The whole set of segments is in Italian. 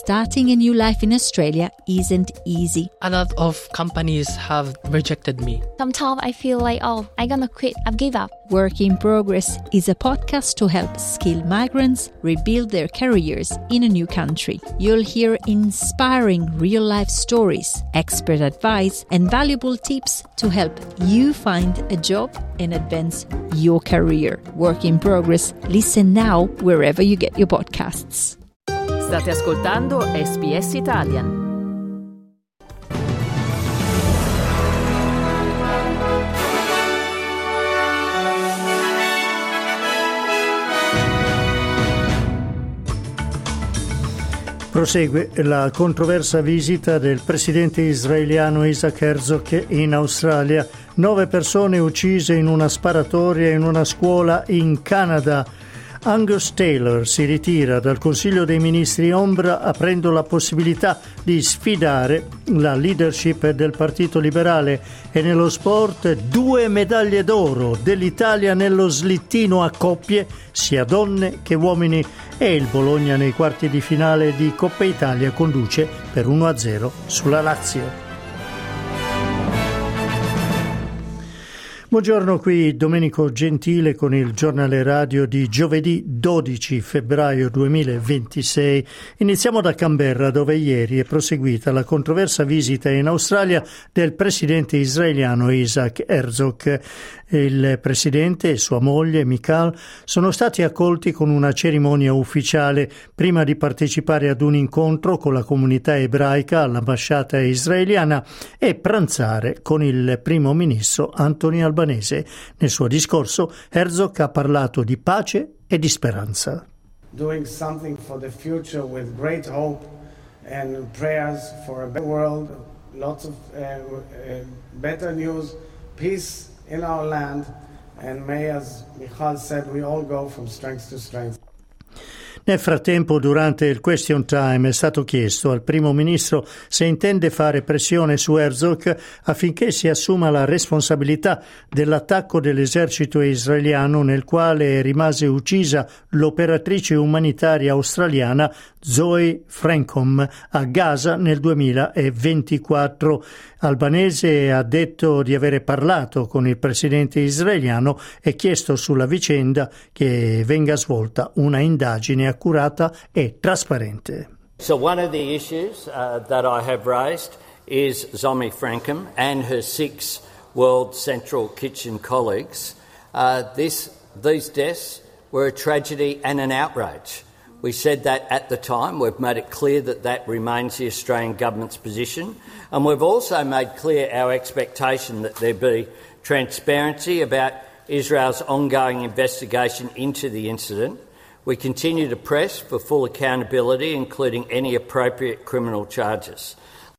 starting a new life in Australia isn't easy. A lot of companies have rejected me. Sometimes I feel like, I'm gonna quit, I've give up. Work in Progress is a podcast to help skilled migrants rebuild their careers in a new country. You'll hear inspiring real-life stories, expert advice, and valuable tips to help you find a job and advance your career. Work in Progress. Listen now wherever you get your podcasts. State ascoltando SBS Italian. Prosegue la controversa visita del presidente israeliano Isaac Herzog in Australia. 9 persone uccise in una sparatoria in una scuola in Canada. Angus Taylor si ritira dal Consiglio dei Ministri ombra aprendo la possibilità di sfidare la leadership del Partito Liberale. E nello sport 2 medaglie d'oro dell'Italia nello slittino a coppie, sia donne che uomini, e il Bologna nei quarti di finale di Coppa Italia conduce per 1-0 sulla Lazio. Buongiorno, qui Domenico Gentile con il giornale radio di giovedì 12 febbraio 2026. Iniziamo da Canberra, dove ieri è proseguita la controversa visita in Australia del presidente israeliano Isaac Herzog. Il presidente e sua moglie Michal sono stati accolti con una cerimonia ufficiale prima di partecipare ad un incontro con la comunità ebraica all'ambasciata israeliana e pranzare con il primo ministro Anthony Albanese. Nel suo discorso Herzog ha parlato di pace e di speranza. Doing something for the future with great hope and prayers for a better world, lots of better news, peace in our land, and may, as Michal said, we all go from strength to strength. Nel frattempo, durante il question time è stato chiesto al primo ministro se intende fare pressione su Herzog affinché si assuma la responsabilità dell'attacco dell'esercito israeliano nel quale rimase uccisa l'operatrice umanitaria australiana Zoe Francom a Gaza nel 2024. Albanese ha detto di avere parlato con il presidente israeliano e chiesto sulla vicenda che venga svolta una indagine accurata e trasparente. So one of the issues that I have raised is Zoe Francom and her 6 World Central Kitchen colleagues. These deaths were a tragedy and an outrage. We said that at the time. We've made it clear that remains the Australian government's position. And we've also made clear our expectation that there be transparency about Israel's ongoing investigation into the incident. We continue to press for full accountability, including any appropriate criminal charges.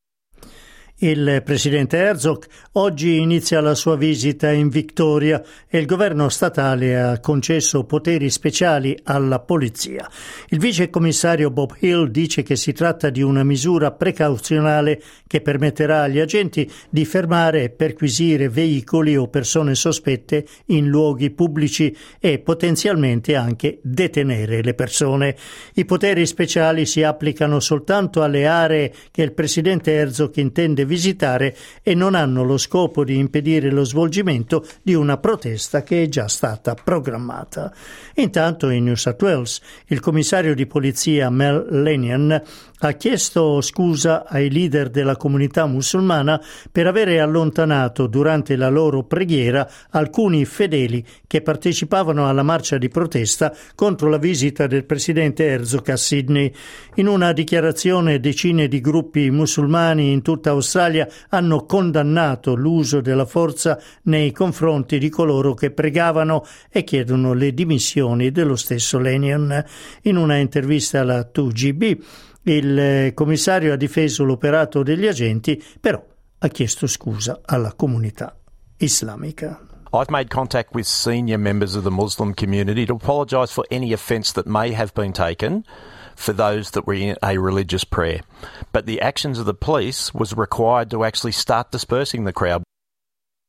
Il presidente Herzog oggi inizia la sua visita in Victoria e il governo statale ha concesso poteri speciali alla polizia. Il vice commissario Bob Hill dice che si tratta di una misura precauzionale che permetterà agli agenti di fermare e perquisire veicoli o persone sospette in luoghi pubblici e potenzialmente anche detenere le persone. I poteri speciali si applicano soltanto alle aree che il presidente Herzog intende visitare e non hanno lo scopo di impedire lo svolgimento di una protesta che è già stata programmata. Intanto in New South Wales il commissario di polizia Mel Lenihan ha chiesto scusa ai leader della comunità musulmana per avere allontanato durante la loro preghiera alcuni fedeli che partecipavano alla marcia di protesta contro la visita del presidente Herzog a Sydney. In una dichiarazione decine di gruppi musulmani in tutta Australia hanno condannato l'uso della forza nei confronti di coloro che pregavano e chiedono le dimissioni dello stesso Lenihan. In una intervista alla 2GB il commissario ha difeso l'operato degli agenti, però ha chiesto scusa alla comunità islamica. I've made contact with senior members of the Muslim community to apologise for any offence that may have been taken for those that were in a religious prayer. But the actions of the police was required to actually start dispersing the crowd.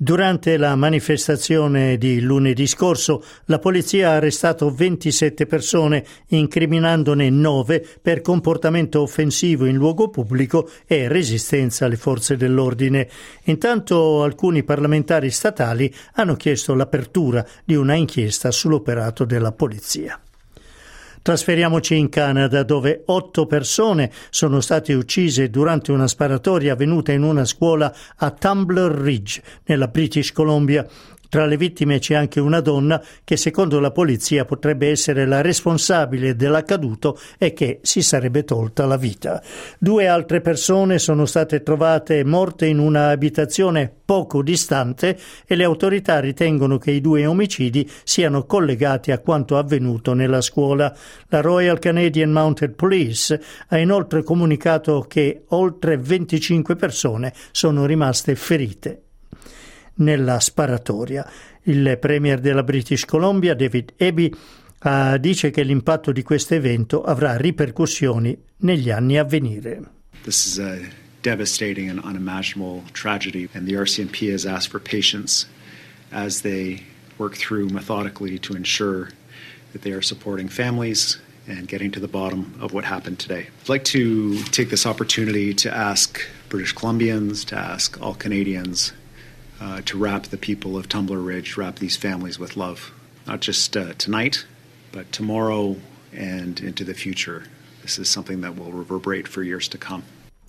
Durante la manifestazione di lunedì scorso, la polizia ha arrestato 27 persone, incriminandone 9 per comportamento offensivo in luogo pubblico e resistenza alle forze dell'ordine. Intanto alcuni parlamentari statali hanno chiesto l'apertura di una inchiesta sull'operato della polizia. Trasferiamoci in Canada, dove 8 persone sono state uccise durante una sparatoria avvenuta in una scuola a Tumbler Ridge, nella British Columbia. Tra le vittime c'è anche una donna che, secondo la polizia, potrebbe essere la responsabile dell'accaduto e che si sarebbe tolta la vita. 2 altre persone sono state trovate morte in una abitazione poco distante e le autorità ritengono che i 2 omicidi siano collegati a quanto avvenuto nella scuola. La Royal Canadian Mounted Police ha inoltre comunicato che oltre 25 persone sono rimaste ferite nella sparatoria. Il premier della British Columbia, David Eby, dice che l'impatto di questo evento avrà ripercussioni negli anni a venire. This is a devastating and unimaginable tragedy, and the RCMP has asked for patience as they work through methodically to ensure that they are supporting families and getting to the bottom of what happened today. I'd like to take this opportunity to ask British Columbians, to ask all Canadians to wrap the people of Tumbler Ridge, wrap these families with love. Not just tonight, but tomorrow and into the future. This is something that will reverberate for years to come.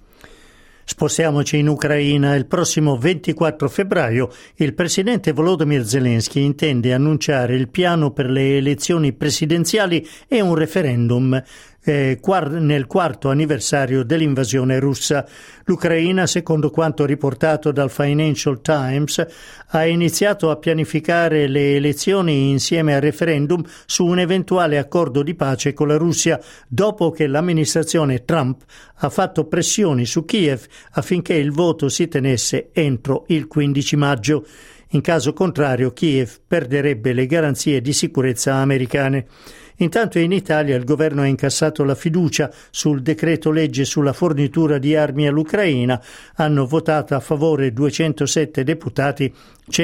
Spostiamoci in Ucraina. Il prossimo 24 febbraio il presidente Volodymyr Zelensky intende annunciare il piano per le elezioni presidenziali e un referendum nel 4º anniversario dell'invasione russa. L'Ucraina, secondo quanto riportato dal Financial Times, ha iniziato a pianificare le elezioni insieme al referendum su un eventuale accordo di pace con la Russia, dopo che l'amministrazione Trump ha fatto pressioni su Kiev affinché il voto si tenesse entro il 15 maggio. In caso contrario, Kiev perderebbe le garanzie di sicurezza americane. Intanto in Italia il governo ha incassato la fiducia sul decreto legge sulla fornitura di armi all'Ucraina. Hanno votato a favore 207 deputati,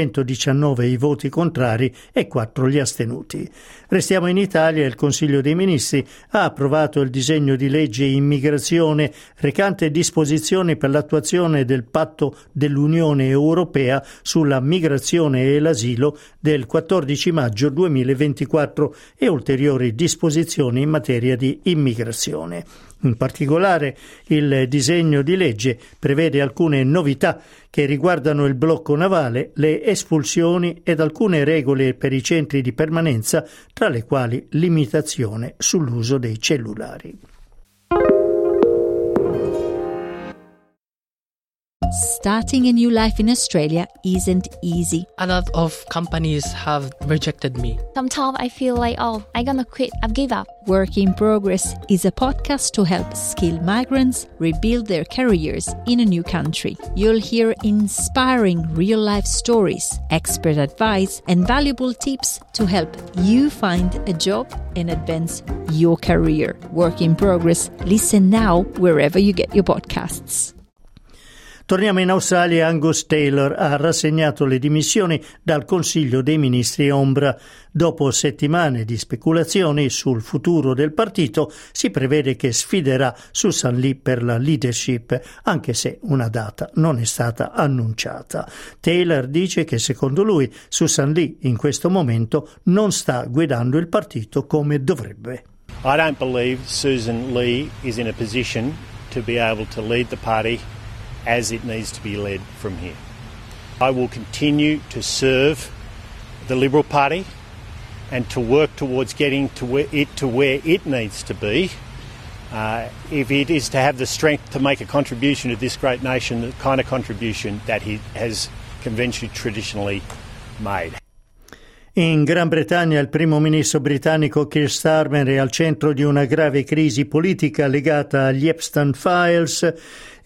119 i voti contrari e 4 gli astenuti. Restiamo in Italia. Il Consiglio dei Ministri ha approvato il disegno di legge immigrazione recante disposizioni per l'attuazione del patto dell'Unione Europea sulla migrazione e l'asilo del 14 maggio 2024 e ulteriori disposizioni in materia di immigrazione. In particolare, il disegno di legge prevede alcune novità che riguardano il blocco navale, le espulsioni ed alcune regole per i centri di permanenza, tra le quali limitazione sull'uso dei cellulari. Starting a new life in Australia isn't easy. A lot of companies have rejected me. Sometimes I feel like, I'm gonna quit, I've give up. Work in Progress is a podcast to help skilled migrants rebuild their careers in a new country. You'll hear inspiring real-life stories, expert advice, and valuable tips to help you find a job and advance your career. Work in Progress. Listen now wherever you get your podcasts. Torniamo in Australia. Angus Taylor ha rassegnato le dimissioni dal Consiglio dei Ministri ombra. Dopo settimane di speculazioni sul futuro del partito, si prevede che sfiderà Susan Lee per la leadership, anche se una data non è stata annunciata. Taylor dice che secondo lui Susan Lee in questo momento non sta guidando il partito come dovrebbe. I don't believe Susan Lee is in a position to be able to lead the party as it needs to be led from here. I will continue to serve the Liberal Party and to work towards getting to where it needs to be. If it is to have the strength to make a contribution to this great nation, the kind of contribution that he has conventionally traditionally made. In Gran Bretagna il primo ministro britannico Keir Starmer è al centro di una grave crisi politica legata agli Epstein Files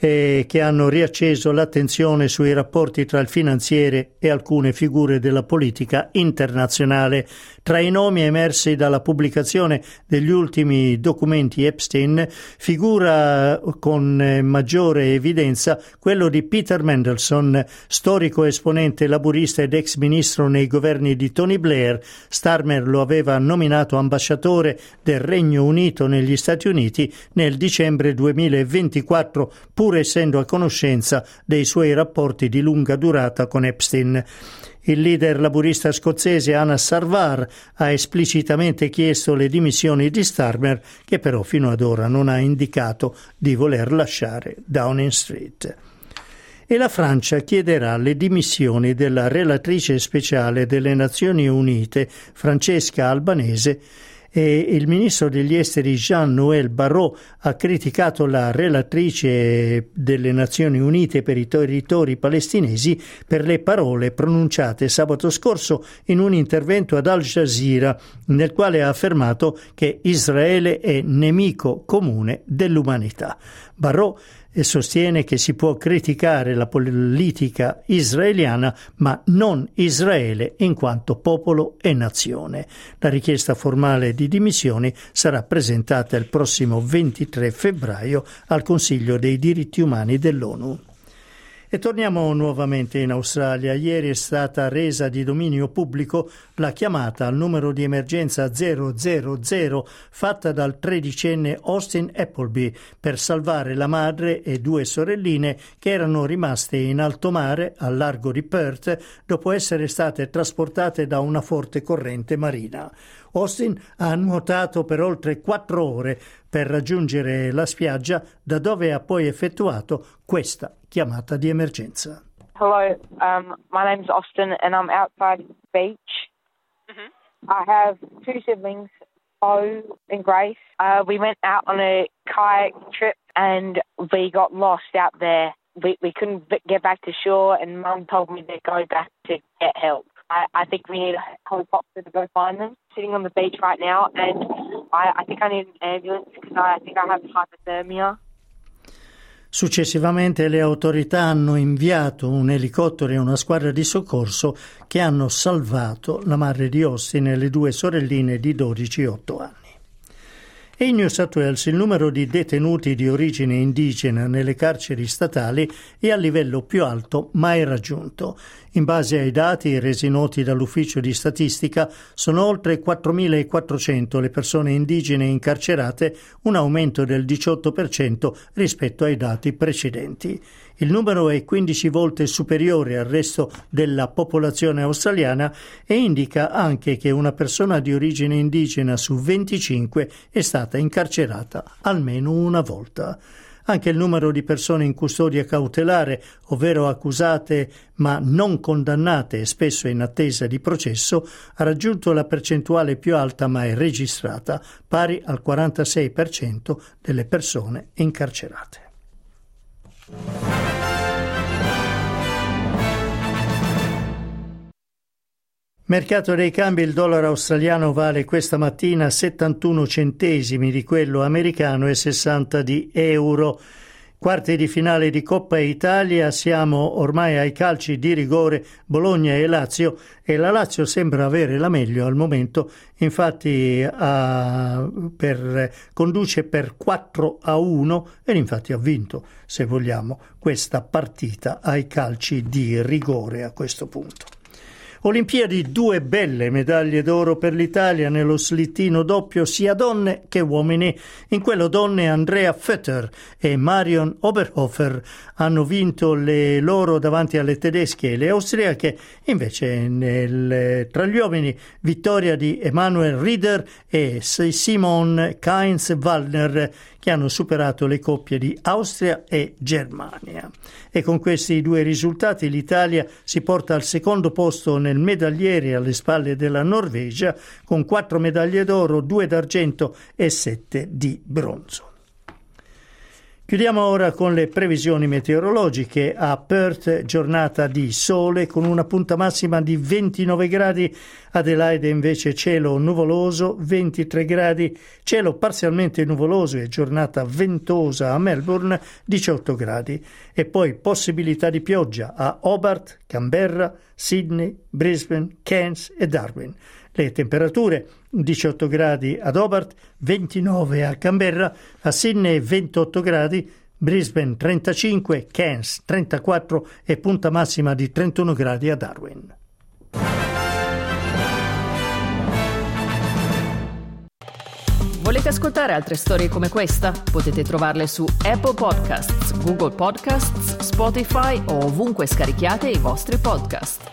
che hanno riacceso l'attenzione sui rapporti tra il finanziere e alcune figure della politica internazionale. Tra i nomi emersi dalla pubblicazione degli ultimi documenti Epstein figura con maggiore evidenza quello di Peter Mandelson, storico esponente laburista ed ex ministro nei governi di Tony Blair. Starmer lo aveva nominato ambasciatore del Regno Unito negli Stati Uniti nel dicembre 2024, pur essendo a conoscenza dei suoi rapporti di lunga durata con Epstein. Il leader laburista scozzese Anas Sarwar ha esplicitamente chiesto le dimissioni di Starmer, che però fino ad ora non ha indicato di voler lasciare Downing Street. E la Francia chiederà le dimissioni della relatrice speciale delle Nazioni Unite, Francesca Albanese, e il ministro degli esteri Jean-Noël Barrot ha criticato la relatrice delle Nazioni Unite per i territori palestinesi per le parole pronunciate sabato scorso in un intervento ad Al Jazeera, nel quale ha affermato che Israele è nemico comune dell'umanità. Barrot sostiene che si può criticare la politica israeliana, ma non Israele in quanto popolo e nazione. La richiesta formale di dimissioni sarà presentata il prossimo 23 febbraio al Consiglio dei diritti umani dell'ONU. E torniamo nuovamente in Australia. Ieri è stata resa di dominio pubblico la chiamata al numero di emergenza 000 fatta dal 13enne Austin Appleby per salvare la madre e due sorelline che erano rimaste in alto mare al largo di Perth dopo essere state trasportate da una forte corrente marina. Austin ha nuotato per oltre 4 ore per raggiungere la spiaggia, da dove ha poi effettuato questa chiamata di emergenza. Hello, my name's Austin and I'm outside the beach. I have 2 siblings, Bo and Grace. We went out on a kayak trip and we got lost out there. We couldn't get back to shore and Mum told me to go back to get help. I think we need a helicopter to go find them. Sitting on the beach right now and I think I need an ambulance because I think I have hypothermia. Successivamente le autorità hanno inviato un elicottero e una squadra di soccorso che hanno salvato la madre di Austin e le 2 sorelline di 12 e 8 anni. E in New South Wales il numero di detenuti di origine indigena nelle carceri statali è al livello più alto mai raggiunto. In base ai dati resi noti dall'Ufficio di Statistica, sono oltre 4.400 le persone indigene incarcerate, un aumento del 18% rispetto ai dati precedenti. Il numero è 15 volte superiore al resto della popolazione australiana e indica anche che una persona di origine indigena su 25 è stata incarcerata almeno una volta. Anche il numero di persone in custodia cautelare, ovvero accusate ma non condannate e spesso in attesa di processo, ha raggiunto la percentuale più alta mai registrata, pari al 46% delle persone incarcerate. Mercato dei cambi: il dollaro australiano vale questa mattina 71 centesimi di quello americano e 60 di euro. Quarti di finale di Coppa Italia, siamo ormai ai calci di rigore Bologna e Lazio e la Lazio sembra avere la meglio al momento, infatti conduce per 4-1 e infatti ha vinto, se vogliamo, questa partita ai calci di rigore a questo punto. Olimpiadi, 2 belle medaglie d'oro per l'Italia nello slittino doppio sia donne che uomini. In quello donne Andrea Vetter e Marion Oberhofer hanno vinto le loro davanti alle tedesche e le austriache, invece tra gli uomini vittoria di Emanuel Rieder e Simon Kainz-Wallner, che hanno superato le coppie di Austria e Germania. E con questi 2 risultati l'Italia si porta al secondo posto nel medagliere alle spalle della Norvegia, con 4 medaglie d'oro, 2 d'argento e 7 di bronzo. Chiudiamo ora con le previsioni meteorologiche. A Perth giornata di sole con una punta massima di 29 gradi, Adelaide invece cielo nuvoloso, 23 gradi, cielo parzialmente nuvoloso e giornata ventosa a Melbourne, 18 gradi. E poi possibilità di pioggia a Hobart, Canberra, Sydney, Brisbane, Cairns e Darwin. Le temperature: 18 gradi ad Hobart, 29 a Canberra, a Sydney 28 gradi, Brisbane 35, Cairns 34 e punta massima di 31 gradi a Darwin. Volete ascoltare altre storie come questa? Potete trovarle su Apple Podcasts, Google Podcasts, Spotify o ovunque scarichiate i vostri podcast.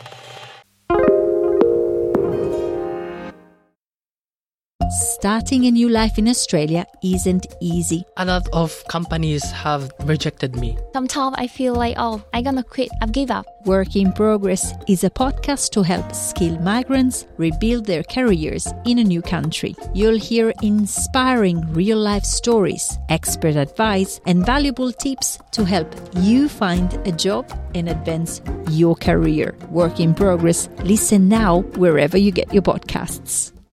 Starting a new life in Australia isn't easy. A lot of companies have rejected me. Sometimes I feel like, I'm gonna quit. I've give up. Work in Progress is a podcast to help skilled migrants rebuild their careers in a new country. You'll hear inspiring real-life stories, expert advice, and valuable tips to help you find a job and advance your career. Work in Progress. Listen now wherever you get your podcasts.